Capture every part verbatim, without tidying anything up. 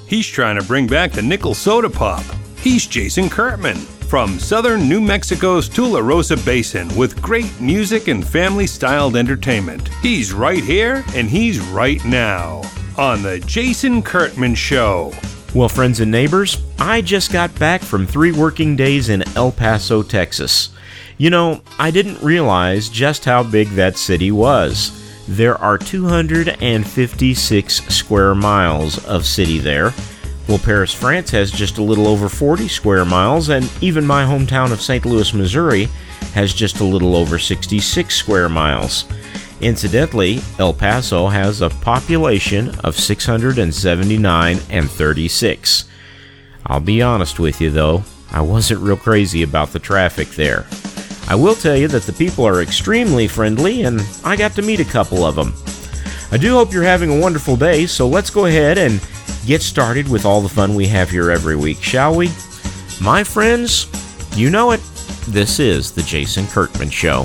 He's trying to bring back the nickel soda pop. He's Jason Kurtman from southern New Mexico's Tularosa Basin with great music and family-styled entertainment. He's right here and he's right now on The Jason Kurtman Show. Well, friends and neighbors, I just got back from three working days in El Paso, Texas. You know, I didn't realize just how big that city was. There are two hundred fifty-six square miles of city there. Well, Paris, France has just a little over forty square miles, and even my hometown of Saint Louis, Missouri has just a little over sixty-six square miles. Incidentally, El Paso has a population of six hundred seventy-nine and thirty-six. I'll be honest with you, though, I wasn't real crazy about the traffic there. I will tell you that the people are extremely friendly, and I got to meet a couple of them. I do hope you're having a wonderful day, so let's go ahead and get started with all the fun we have here every week, shall we? My friends, you know it. This is The Jason Kurtman Show.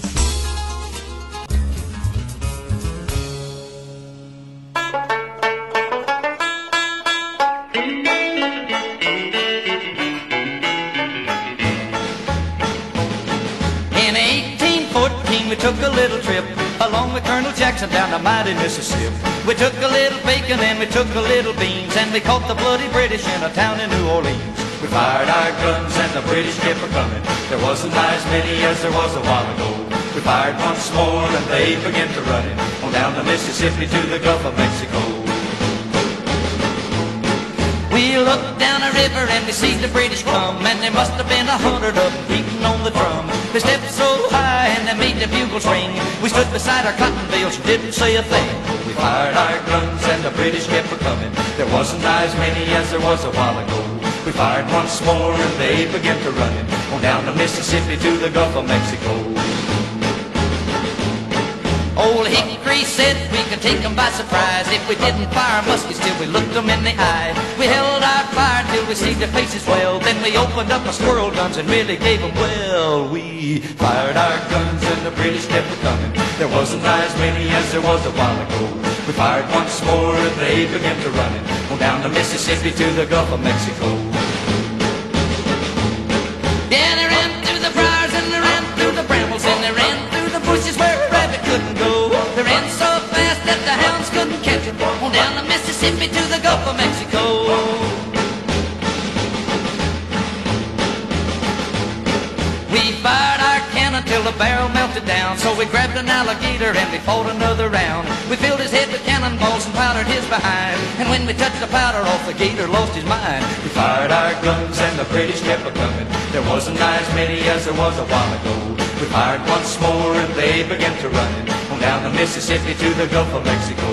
Took a little trip along with Colonel Jackson down the mighty Mississippi. We took a little bacon and we took a little beans, and we caught the bloody British in a town in New Orleans. We fired our guns and the British kept a-coming. There wasn't as many as there was a while ago. We fired once more and they began to run it on down the Mississippi to the Gulf of Mexico. We looked down the river and we see the British come, and there must have been a hundred of them beating on the drum. They stepped so high and they made the bugles ring. We stood beside our cotton bales and didn't say a thing. We fired our guns and the British kept a-coming. There wasn't as many as there was a while ago. We fired once more and they began to run it on down the Mississippi to the Gulf of Mexico. Old Hickory said we could take them by surprise if we didn't fire muskets till we looked them in the eye. We held our fire till we see their faces well, then we opened up our squirrel guns and really gave them well. We fired our guns and the British kept coming. There wasn't as many as there was a while ago. We fired once more and they began to run it on down the Mississippi to the Gulf of Mexico. Yeah, they ran through the briars and they ran through the brambles and they ran through the bushes where a rabbit couldn't go. They ran so fast that the hounds couldn't catch them on down the Mississippi to the Gulf of Mexico. We fired our cannon till the barrel melted down, so we grabbed an alligator and we fought another round. We filled his head with cannonballs and powdered his behind, and when we touched the powder off, the gator lost his mind. We fired our guns and the British kept a-coming. There wasn't as many as there was a while ago. We fired once more and they began to run it on down the Mississippi to the Gulf of Mexico.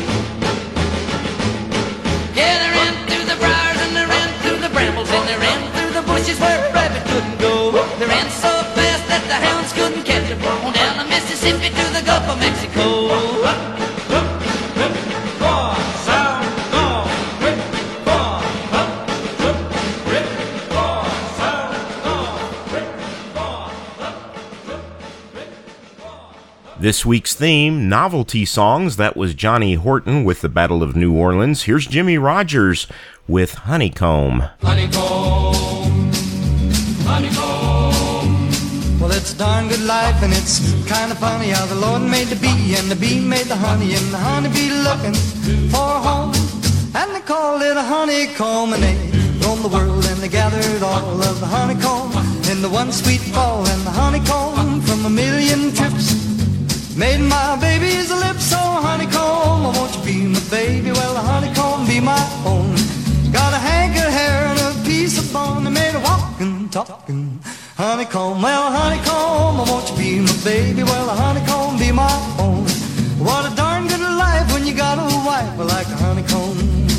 Yeah, they ran through the briars and they ran through the brambles and they ran through the bushes where a rabbit couldn't go. They ran so fast that the hounds couldn't catch them on down the Mississippi to the Gulf of Mexico. This week's theme, novelty songs. That was Johnny Horton with the Battle of New Orleans. Here's Jimmy Rogers with Honeycomb. Honeycomb, honeycomb. Well, it's a darn good life, and it's kind of funny how the Lord made the bee, and the bee made the honey, and the honeybee looking for a home. And they called it a honeycomb, and they roamed the world, and they gathered all of the honeycomb in the one sweet fall, and the honeycomb from a million trips made my baby's lips. So honeycomb, won't you be my baby? Well, the honeycomb be my own. Got a hank of hair and a piece of bone that made a walking, talking honeycomb. Well, honeycomb, won't you be my baby? Well, the honeycomb be my own. What a darn good life when you got a wife like a honeycomb.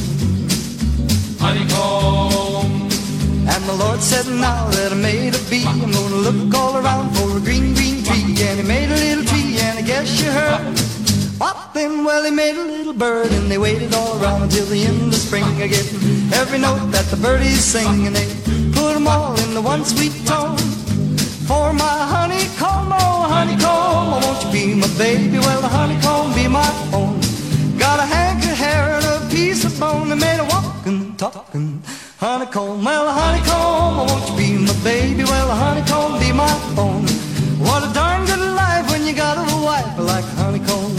Honeycomb. And the Lord said, now that I made a bee, I'm gonna look all around for a green, green tree. And he made a little tree, and I guess you heard what then? Well, he made a little bird, and they waited all around until the end of spring, getting every note that the birdies sing, and they put them all in the one sweet tone. For my honeycomb, oh honeycomb, won't you be my baby? Well, the honeycomb be my own. Got a hank of hair and a piece of bone that made a walking, talking. Honeycomb, well, honeycomb, won't you be my baby? Well, honeycomb, be my own. What a darn good life when you got a wife like honeycomb.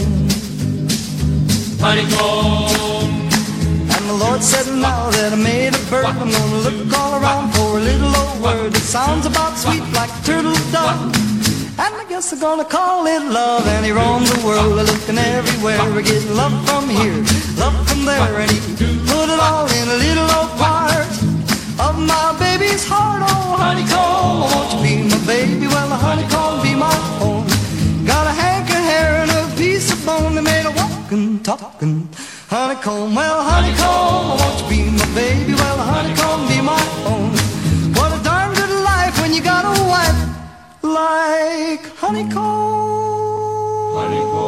Honeycomb. And the Lord said, now that I made a bird, I'm gonna look all around for a little old word that sounds about sweet like turtle dove. And I guess I'm gonna call it love. And he roams the world looking everywhere, getting love from here, love from there. And he put it all in a little old part of my baby's heart. Oh, honeycomb, won't you be my baby? Well, the honeycomb be my own. Got a hank of hair and a piece of bone that made a walking, talking. Honeycomb, well, honeycomb, won't you be my baby? Well, the honeycomb be my own. What a darn good life when you got a wife like honeycomb.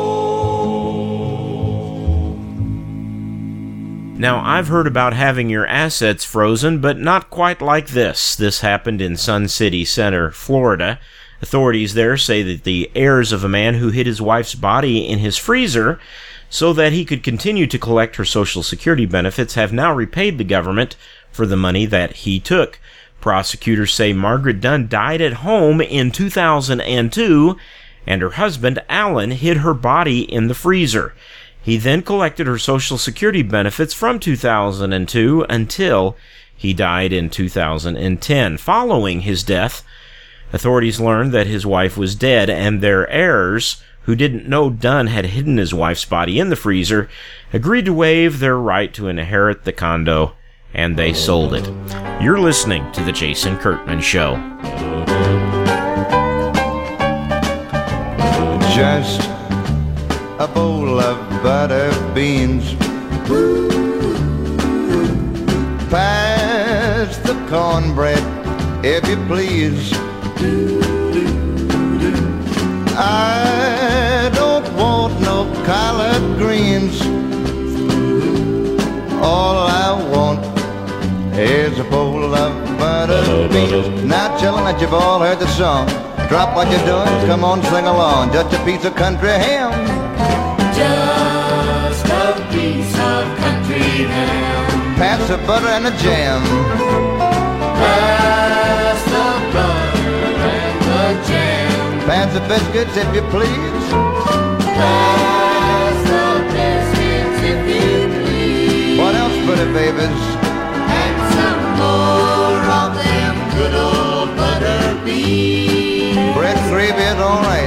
Honeycomb. Now, I've heard about having your assets frozen, but not quite like this. This happened in Sun City Center, Florida. Authorities there say that the heirs of a man who hid his wife's body in his freezer so that he could continue to collect her Social Security benefits have now repaid the government for the money that he took. Prosecutors say Margaret Dunn died at home in two thousand two, and her husband, Alan, hid her body in the freezer. He then collected her Social Security benefits from two thousand two until he died in two thousand ten. Following his death, authorities learned that his wife was dead, and their heirs, who didn't know Dunn had hidden his wife's body in the freezer, agreed to waive their right to inherit the condo, and they sold it. You're listening to The Jason Kurtman Show. Just a bowl of butter beans. Pass the cornbread, if you please. I don't want no collard greens. All I want is a bowl of butter beans. Now chillin' that you've all heard the song. Drop what you're doing, come on, sing along. Just a piece of country ham. Just a piece of country ham. Pass the butter and the jam. Pass the butter and the jam. Pass the biscuits if you please. Pass the biscuits if you please. What else, pretty babies? And some more of them good old butter beans. Bread gravy is alright.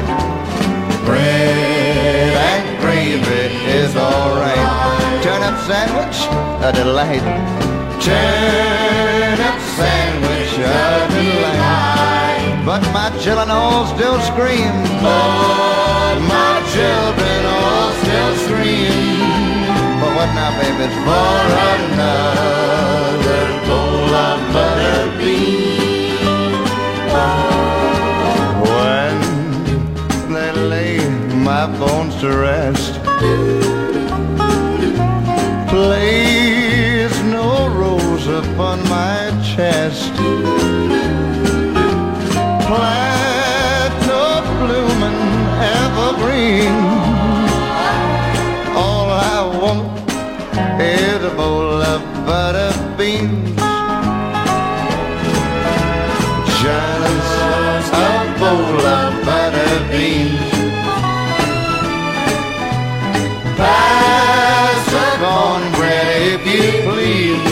Bread and gravy is alright. Turnip sandwich, a delight. Turnip sandwich, a delight. But my children all still scream. But my children all still scream. For what now, babies? For another bowl of butter beans. When they lay my bones to rest, place no rose upon my chest. Plant no blooming evergreen. All I want is a bowl of butter beans. Just a bowl of butter beans. Pass the cornbread if you please.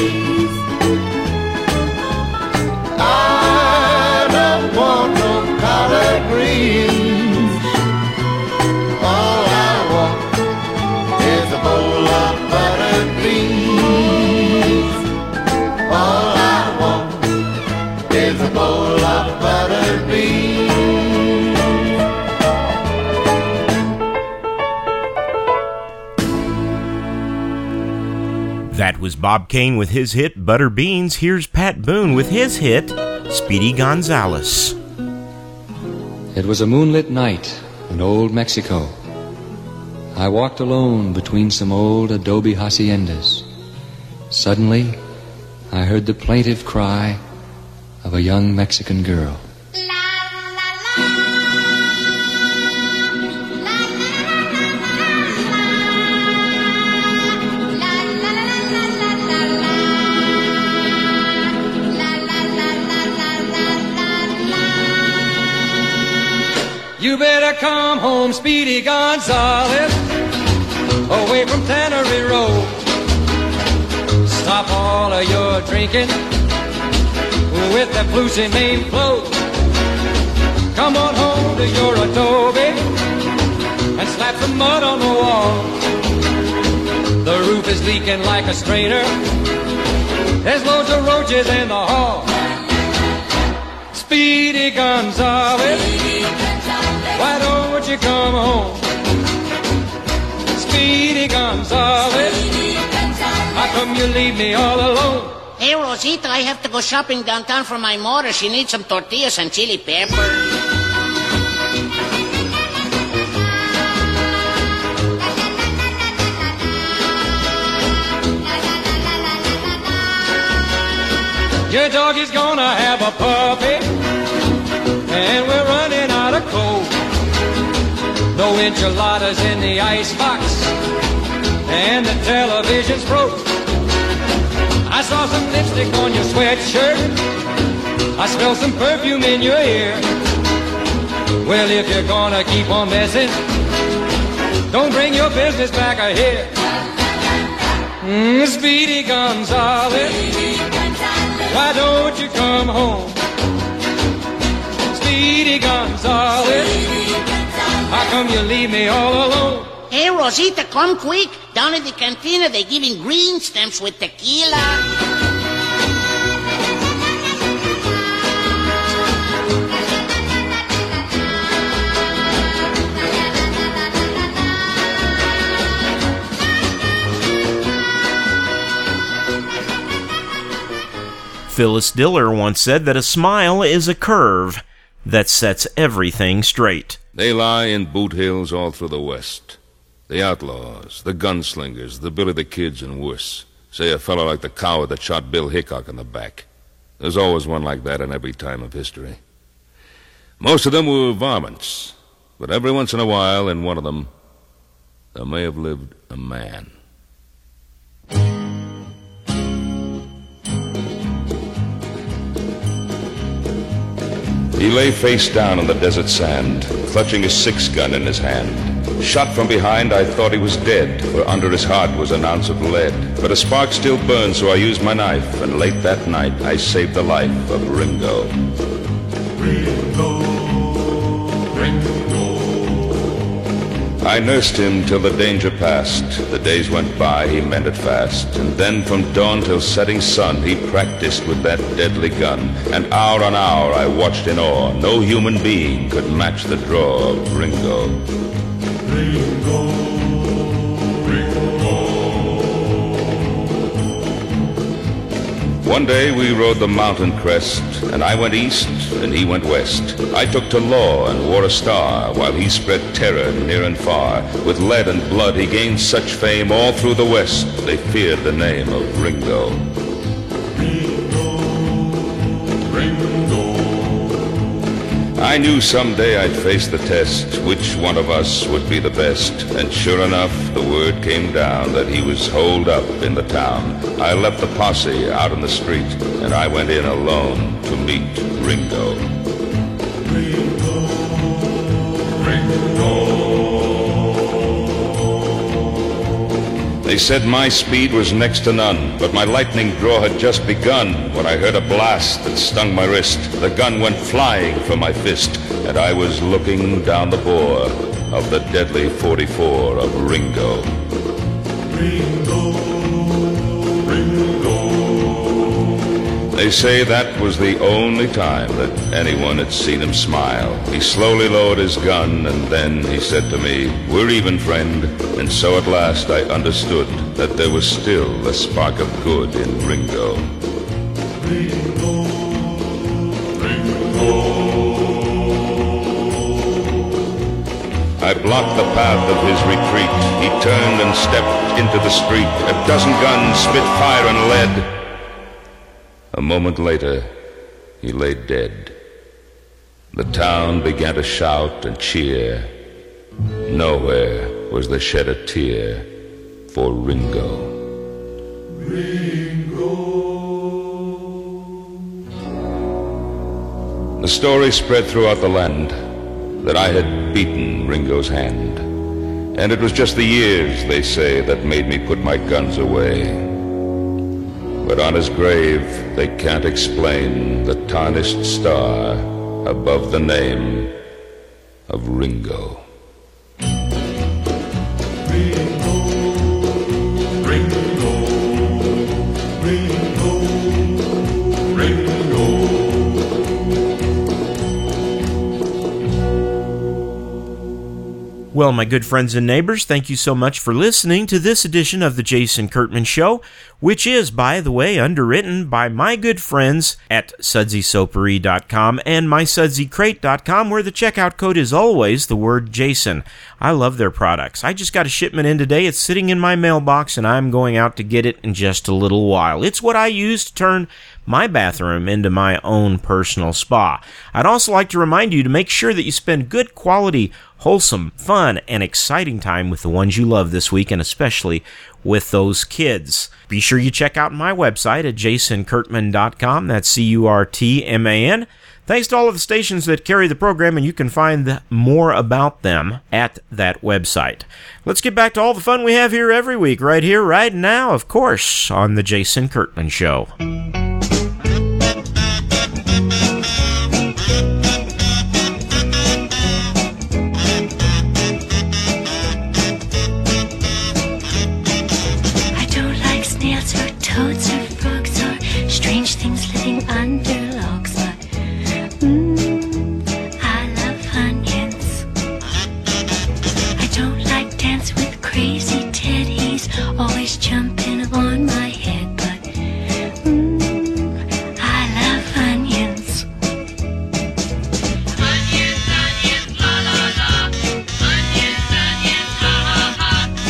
I don't want no collard greens. All I want is a bowl of buttered beans. All I want is a bowl of buttered beans. That was Bob Kane with his hit Butter Beans. Here's Pat Boone with his hit Speedy Gonzales. It was a moonlit night in old Mexico. I walked alone between some old adobe haciendas. Suddenly, I heard the plaintive cry of a young Mexican girl. better come home, Speedy Gonzales, away from Tannery Road. Stop all of your drinking with that Flusy main float. Come on home to your adobe and slap some mud on the wall. The roof is leaking like a strainer. There's loads of roaches in the hall. Speedy Gonzales, why don't you come home? Speedy Gonzales, how come you leave me all alone? Hey, Rosita, I have to go shopping downtown for my mother. She needs some tortillas and chili pepper. Your dog is gonna have a puppy, and we're running out of coal. No enchiladas in the icebox, and the television's broke. I saw some lipstick on your sweatshirt. I smell some perfume in your ear. Well, if you're gonna keep on messing, don't bring your business back here. Mm, Speedy Gonzales, why don't you come home? Speedy Gonzales, how come you leave me all alone? Hey, Rosita, come quick. Down at the cantina, they're giving green stamps with tequila. Phyllis Diller once said that a smile is a curve that sets everything straight. They lie in boot hills all through the West. The outlaws, the gunslingers, the Billy the Kids, and worse. Say a fellow like the coward that shot Bill Hickok in the back. There's always one like that in every time of history. Most of them were varmints, but every once in a while in one of them, there may have lived a man. He lay face down on the desert sand, clutching a six-gun in his hand. Shot from behind, I thought he was dead, for under his heart was an ounce of lead. But a spark still burned, so I used my knife, and late that night I saved the life of Ringo. Ringo, Ringo. I nursed him till the danger passed. The days went by, he mended fast. And then from dawn till setting sun, he practiced with that deadly gun. And hour on hour I watched in awe. No human being could match the draw of Ringo. Ringo, Ringo. One day we rode the mountain crest, and I went east and he went west. I took to law and wore a star, while he spread terror near and far. With lead and blood he gained such fame all through the West, they feared the name of Ringo. Ringo, Ringo. I knew someday I'd face the test, which one of us would be the best. And sure enough, the word came down that he was holed up in the town. I left the posse out in the street, and I went in alone to meet Ringo. Ringo, Ringo. They said my speed was next to none, but my lightning draw had just begun when I heard a blast that stung my wrist. The gun went flying from my fist, and I was looking down the bore of the deadly forty-four of Ringo. Ringo, Ringo. They say that was the only time that anyone had seen him smile. He slowly lowered his gun, and then he said to me, "We're even, friend." And so at last I understood that there was still a spark of good in Ringo. Ringo, Ringo. I blocked the path of his retreat. He turned and stepped into the street. A dozen guns spit fire and lead. A moment later, he lay dead. The town began to shout and cheer. Nowhere was there shed a tear for Ringo. Ringo. The story spread throughout the land that I had beaten Ringo's hand. And it was just the years, they say, that made me put my guns away. But on his grave, they can't explain the tarnished star above the name of Ringo. Ringo, Ringo, Ringo, Ringo. Well, my good friends and neighbors, thank you so much for listening to this edition of the Jason Kurtman Show, which is, by the way, underwritten by my good friends at sudsy soapery dot com and my sudsy crate dot com, where the checkout code is always the word Jason. I love their products. I just got a shipment in today. It's sitting in my mailbox, and I'm going out to get it in just a little while. It's what I use to turn my bathroom into my own personal spa. I'd also like to remind you to make sure that you spend good quality, wholesome, fun, and exciting time with the ones you love this week, and especially with those kids. Be sure you check out my website at jason kurtman dot com. That's C U R T M A N. Thanks to all of the stations that carry the program, and you can find more about them at that website. Let's get back to all the fun we have here every week, right here, right now, of course, on The Jason Kurtman Show. Toads or frogs or strange things living under logs, but mmm, I love onions. I don't like dance with crazy Ted, he's always jumping on my head, but mmm, I love onions. Onions, onions, la la la. Onions, onions, ha ha ha.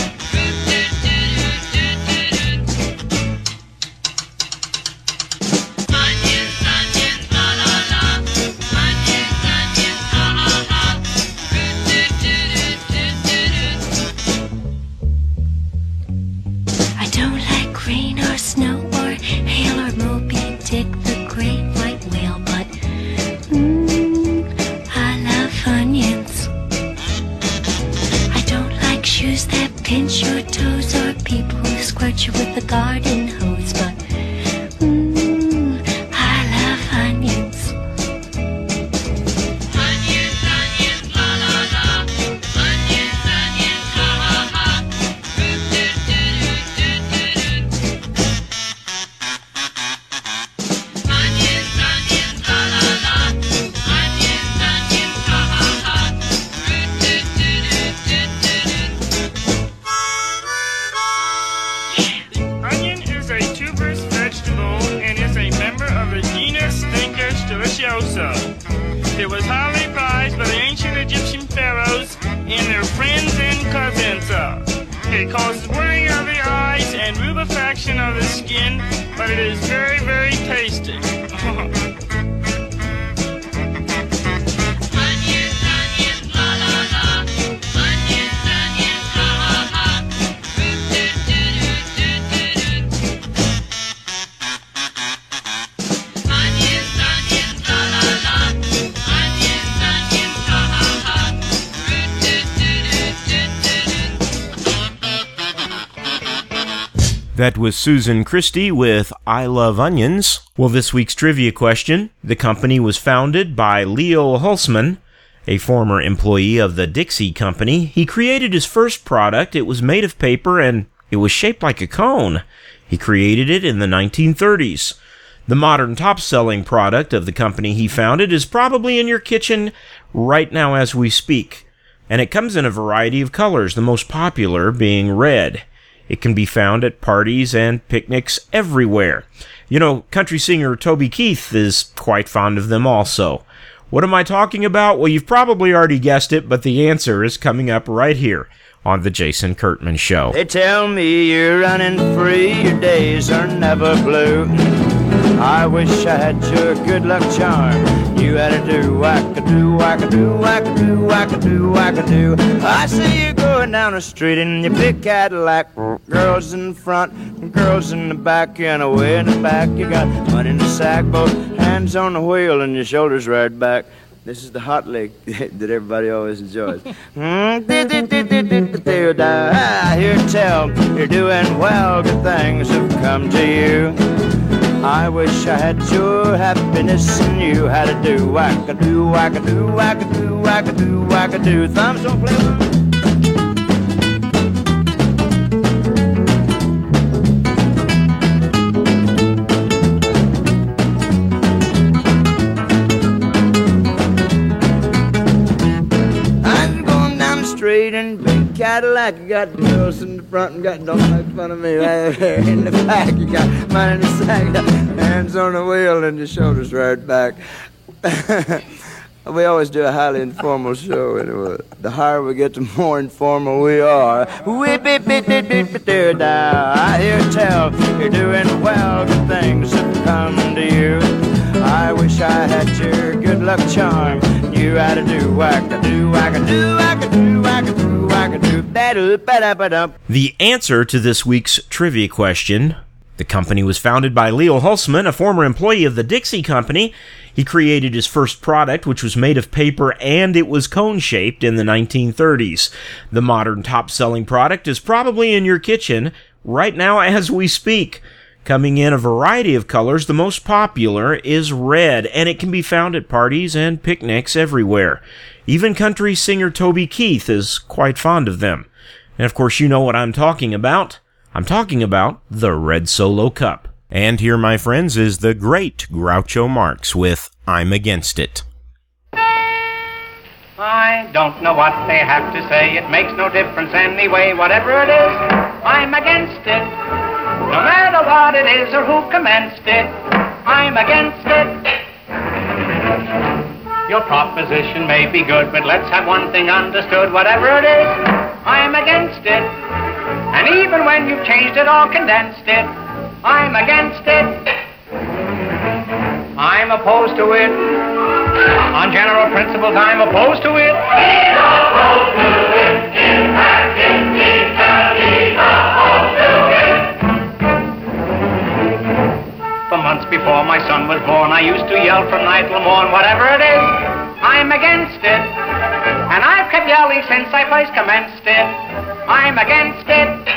Pinch your toes or people who squirt you with a garden hose, but mmm, I love onions. Onions, onions, la la la. Onions, onions, ha ha ha. Onions, onions, la la la. Onions, onions, ha ha ha. Onion is a tuberous vegetable and is a member of the genus Stincus deliciosa. It was highly prized by the ancient Egyptian pharaohs and their friends and cousins. It causes burning of the eyes and rubefaction of the skin, but it is very, very tasty. That was Susan Christie with I Love Onions. Well, this week's trivia question. The company was founded by Leo Hulsman, a former employee of the Dixie Company. He created his first product. It was made of paper and it was shaped like a cone. He created it in the nineteen thirties. The modern top-selling product of the company he founded is probably in your kitchen right now as we speak. And it comes in a variety of colors, the most popular being red. It can be found at parties and picnics everywhere. You know, country singer Toby Keith is quite fond of them also. What am I talking about? Well, you've probably already guessed it, but the answer is coming up right here on The Jason Kurtman Show. They tell me you're running free, your days are never blue. I wish I had your good luck charm. You had to do whack-a-do, whack-a-do, whack-a-do, whack-a-do, whack-a-do. I see you going down the street in your big Cadillac. Girls in front, girls in the back, and away in the back you got money in the sack, both hands on the wheel and your shoulders right back. This is the hot lick that everybody always enjoys. I hear tell you're doing well, good things have come to you. I wish I had your happiness and you had to do whack-a-do, whack-a-do, whack-a-do, whack-a-do, whack-a-do. Thumbs don't play with me. And big Cadillac, you got girls in the front and got don't make fun of me right there in the back. You got mine in the sack, got hands on the wheel and your shoulders right back. We always do a highly informal show anyway. The higher we get, the more informal we are. I hear tell you're doing well, good things have come to you. I wish I had your good luck charm. You had to do whack-a-do, whack-a-do, whack-a-do, whack-a-do, whack-a-do, ba-do, ba-da-ba-dum. The answer to this week's trivia question: the company was founded by Leo Hulsman, a former employee of the Dixie Company. He created his first product, which was made of paper, and it was cone-shaped in the nineteen thirties. The modern top-selling product is probably in your kitchen right now as we speak. Coming in a variety of colors, the most popular is red, and it can be found at parties and picnics everywhere. Even country singer Toby Keith is quite fond of them. And of course, you know what I'm talking about. I'm talking about the Red Solo Cup. And here, my friends, is the great Groucho Marx with I'm Against It. I don't know what they have to say, it makes no difference anyway, whatever it is, I'm against it. No matter what it is or who commenced it, I'm against it. Your proposition may be good, but let's have one thing understood, whatever it is, I'm against it. And even when you've changed it or condensed it, I'm against it. I'm opposed to it. On general principles, I'm opposed to it. He's opposed to it. In fact, indeed, he's opposed to it. For months before my son was born, I used to yell from night till morn, whatever it is, I'm against it. And I've kept yelling since I first commenced it. I'm against it.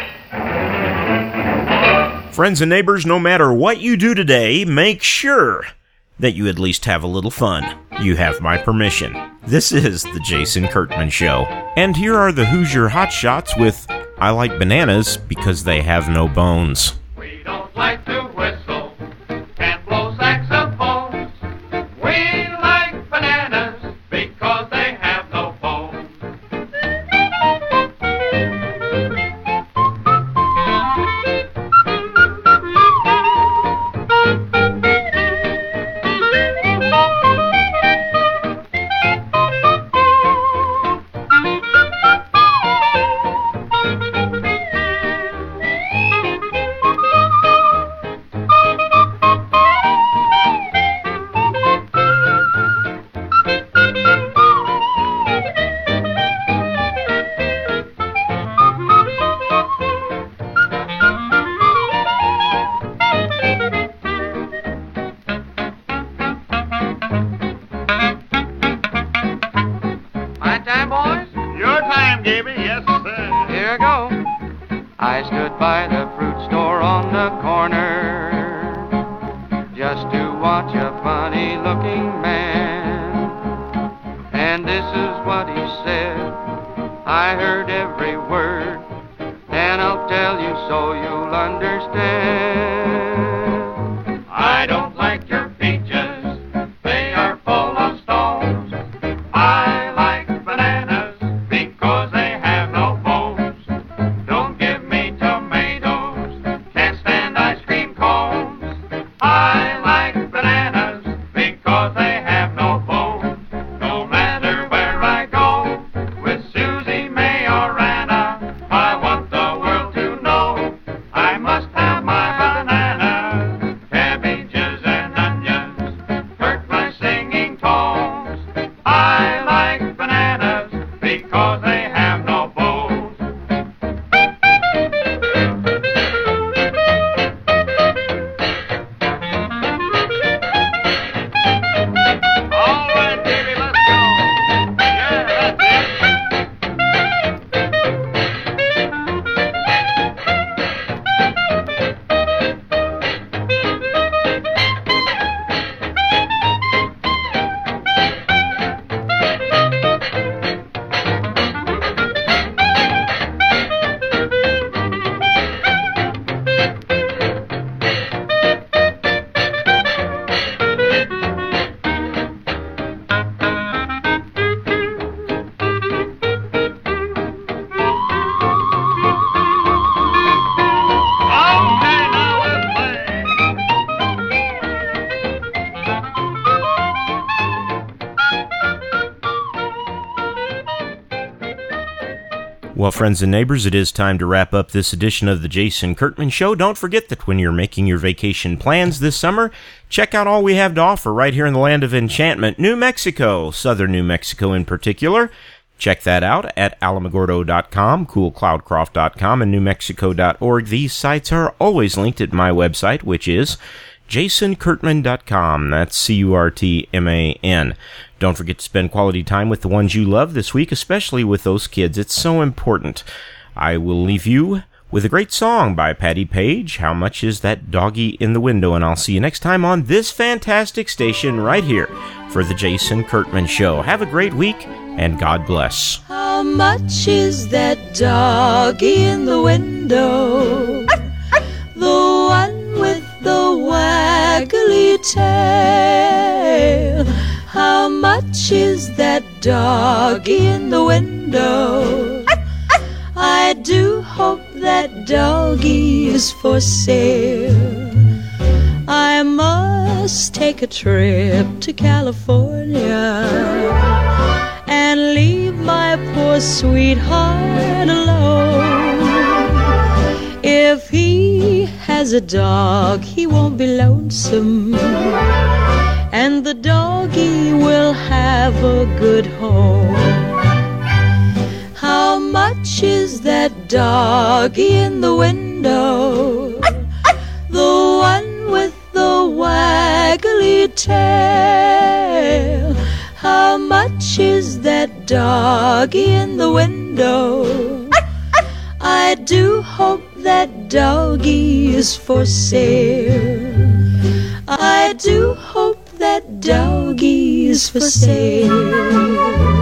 Friends and neighbors, no matter what you do today, make sure that you at least have a little fun. You have my permission. This is the Jason Kurtman Show. And here are the Hoosier Hotshots with I Like Bananas Because They Have No Bones. We don't like to whistle, can't blow saxophones. We like bananas because they have no bones. I stood by the fruit store on the corner just to watch a funny-looking man. And this is what he said. I heard every word, and I'll tell you so you'll understand. I don't like your peaches, they are full of stones. I like bananas because they have no bones. Don't give me tomatoes, can't stand ice cream cones. I like bananas because they have no bones. No matter where I go, with Susie May or Well, friends and neighbors, it is time to wrap up this edition of the Jason Kurtman Show. Don't forget that when you're making your vacation plans this summer, check out all we have to offer right here in the land of enchantment, New Mexico, southern New Mexico in particular. Check that out at alamogordo dot com, cool cloud croft dot com, and new mexico dot org. These sites are always linked at my website, which is jason kurtman dot com. That's C U R T M A N. Don't forget to spend quality time with the ones you love this week, especially with those kids. It's so important. I will leave you with a great song by Patti Page, How Much Is That Doggy in the Window? And I'll see you next time on this fantastic station right here for the Jason Kurtman Show. Have a great week, and God bless. How much is that doggy in the window? The one with the waggly tail. How much is that doggy in the window? I do hope that doggy is for sale. I must take a trip to California and leave my poor sweetheart alone. If he has a dog, he won't be lonesome, and the doggy will have a good home. How much is that doggy in the window? The one with the waggly tail. How much is that doggy in the window? I do hope that doggy is for sale. I do hope that doggy is for sale.